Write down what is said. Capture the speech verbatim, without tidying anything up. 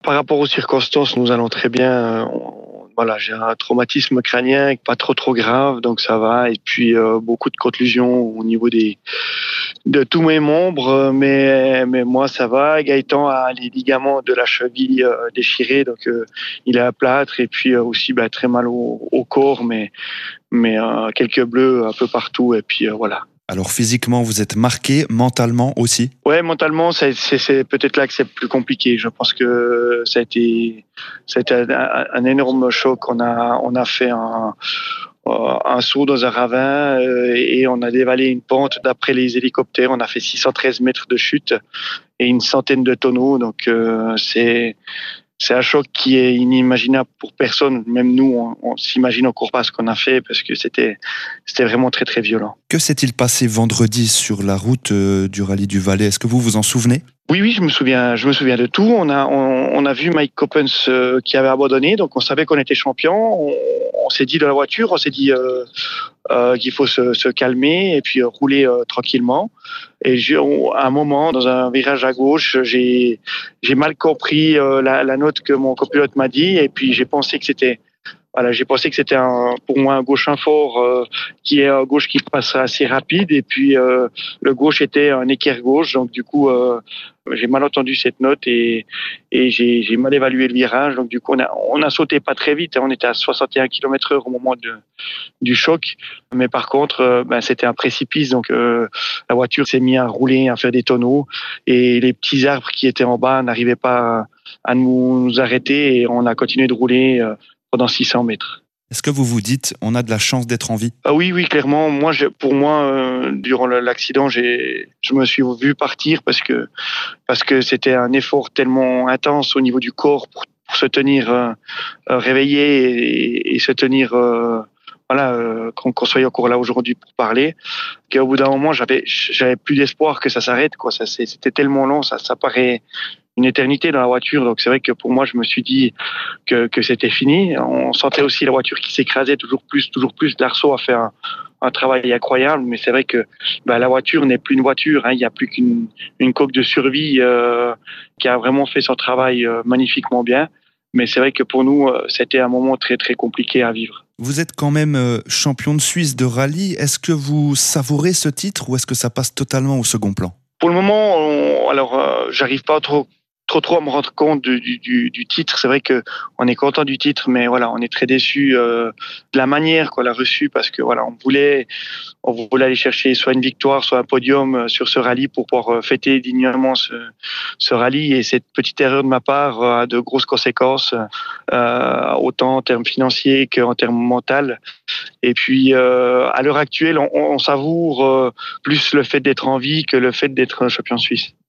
Par rapport aux circonstances, nous allons très bien. On- voilà, j'ai un traumatisme crânien pas trop trop grave, donc ça va. Et puis euh, beaucoup de contusions au niveau des de tous mes membres, euh, mais mais moi ça va. Gaëtan a les ligaments de la cheville euh, déchirés, donc euh, il est à plâtre. Et puis euh, aussi bah, très mal au, au corps, mais mais euh, quelques bleus un peu partout. Et puis euh, voilà. Alors physiquement, vous êtes marqué, mentalement aussi? Ouais, mentalement, c'est, c'est, c'est peut-être là que c'est plus compliqué. Je pense que ça a été, ça a été un, un énorme choc. On a, on a fait un, euh, un saut dans un ravin euh, et on a dévalé une pente. D'après les hélicoptères, on a fait six cent treize mètres de chute et une centaine de tonneaux. Donc euh, c'est, c'est un choc qui est inimaginable pour personne. Même nous, on, on s'imagine encore pas ce qu'on a fait parce que c'était, c'était vraiment très très violent. Que s'est-il passé vendredi sur la route euh, du rallye du Valais? Est-ce que vous vous en souvenez? Oui, oui, je me souviens, je me souviens de tout. On a, on, on a vu Mike Coppens euh, qui avait abandonné, donc on savait qu'on était champion. On, on s'est dit dans la voiture, on s'est dit euh, euh, qu'il faut se, se calmer et puis euh, rouler euh, tranquillement. Et j'ai- on- à un moment, dans un virage à gauche, j'ai, j'ai mal compris euh, la, la note que mon copilote m'a dit, et puis j'ai pensé que c'était voilà, j'ai pensé que c'était un, pour moi un gauche fort euh, qui est un gauche qui passe assez rapide et puis euh, le gauche était un équerre gauche, donc du coup euh, j'ai mal entendu cette note et, et j'ai, j'ai mal évalué le virage, donc du coup on a, on a sauté pas très vite, hein, on était à soixante et un kilomètres heure au moment de, du choc, mais par contre euh, ben, c'était un précipice, donc euh, la voiture s'est mise à rouler, à faire des tonneaux et les petits arbres qui étaient en bas n'arrivaient pas à nous, nous arrêter et on a continué de rouler euh, pendant six cents mètres. Est-ce que vous vous dites, on a de la chance d'être en vie? Ah oui, oui, clairement. Moi, je, pour moi, euh, durant le- l'accident, j'ai, je me suis vu partir parce que parce que c'était un effort tellement intense au niveau du corps pour, pour se tenir euh, euh, réveillé et, et se tenir, euh, voilà, euh, qu'on, qu'on soit encore là aujourd'hui pour parler. Qu'au bout d'un moment, j'avais j'avais plus d'espoir que ça s'arrête. Quoi, ça c'est- c'était tellement long, ça ça paraît une éternité dans la voiture. Donc c'est vrai que pour moi, je me suis dit que, que c'était fini. On sentait aussi la voiture qui s'écrasait toujours plus, toujours plus. Darceau a fait un, un travail incroyable, mais c'est vrai que bah, la voiture n'est plus une voiture. Hein. Il n'y a plus qu'une une coque de survie euh, qui a vraiment fait son travail euh, magnifiquement bien. Mais c'est vrai que pour nous, euh, c'était un moment très très compliqué à vivre. Vous êtes quand même euh, champion de Suisse de rallye. Est-ce que vous savourez ce titre ou est-ce que ça passe totalement au second plan? Pour le moment, on, alors euh, j'arrive pas trop trop trop à me rendre compte du, du, du, du titre. C'est vrai que on est content du titre, mais voilà, on est très déçu euh, de la manière qu'on l'a reçu parce que voilà, on voulait on voulait aller chercher soit une victoire, soit un podium euh, sur ce rallye pour pouvoir euh, fêter dignement ce, ce rallye. Et cette petite erreur de ma part euh, a de grosses conséquences, euh, autant en termes financiers qu'en termes mentaux. Et puis, euh, à l'heure actuelle, on, on savoure euh, plus le fait d'être en vie que le fait d'être champion suisse.